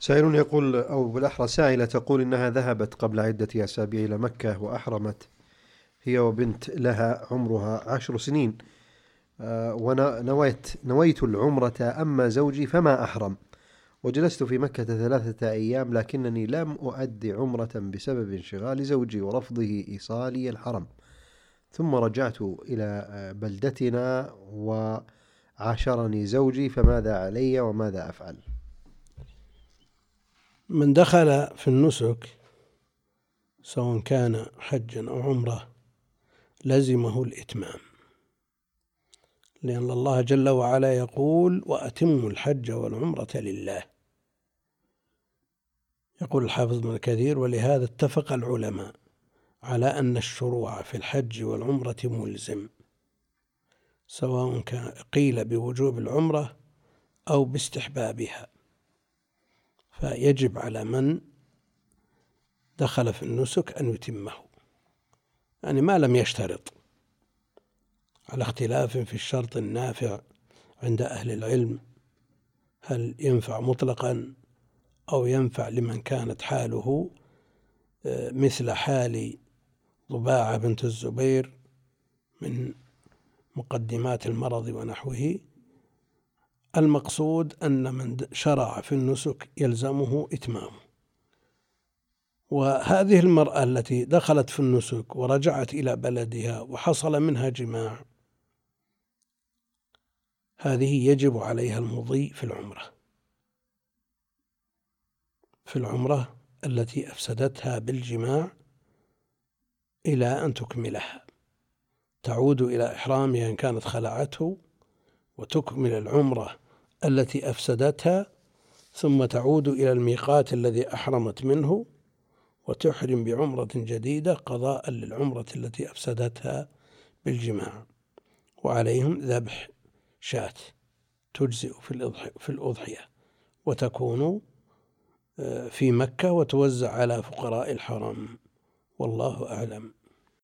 سائل يقول، أو بالأحرى سائلة تقول إنها ذهبت قبل عدة أسابيع إلى مكة وأحرمت هي وبنت لها عمرها 10 سنين. ونويت العمرة، أما زوجي فما أحرم، وجلست في مكة 3 أيام لكنني لم أؤدي عمرة بسبب انشغال زوجي ورفضه إيصالي الحرم، ثم رجعت إلى بلدتنا وعاشرني زوجي، فماذا علي وماذا أفعل؟ من دخل في النسك سواء كان حجا أو عمره لزمه الإتمام، لأن الله جل وعلا يقول: وأتموا الحج والعمرة لله. يقول الحافظ ابن كثير: ولهذا اتفق العلماء على أن الشروع في الحج والعمرة ملزم، سواء كان قيل بوجوب العمرة أو باستحبابها، فيجب على من دخل في النسك أن يتمه، يعني ما لم يشترط، على اختلاف في الشرط النافع عند أهل العلم، هل ينفع مطلقا أو ينفع لمن كانت حاله مثل حال ضباعة بنت الزبير من مقدمات المرض ونحوه. المقصود أن من شرع في النسك يلزمه إتمامه. وهذه المرأة التي دخلت في النسك ورجعت إلى بلدها وحصل منها جماع، هذه يجب عليها المضي في العمرة التي أفسدتها بالجماع إلى أن تكملها، تعود إلى إحرامها إن كانت خلعته، وتكمل العمرة التي أفسدتها، ثم تعود إلى الميقات الذي أحرمت منه وتحرم بعمرة جديدة قضاء للعمرة التي أفسدتها بالجماع. وعليهم ذبح شاة تجزئ في الأضحية، وتكون في مكة وتوزع على فقراء الحرم، والله أعلم.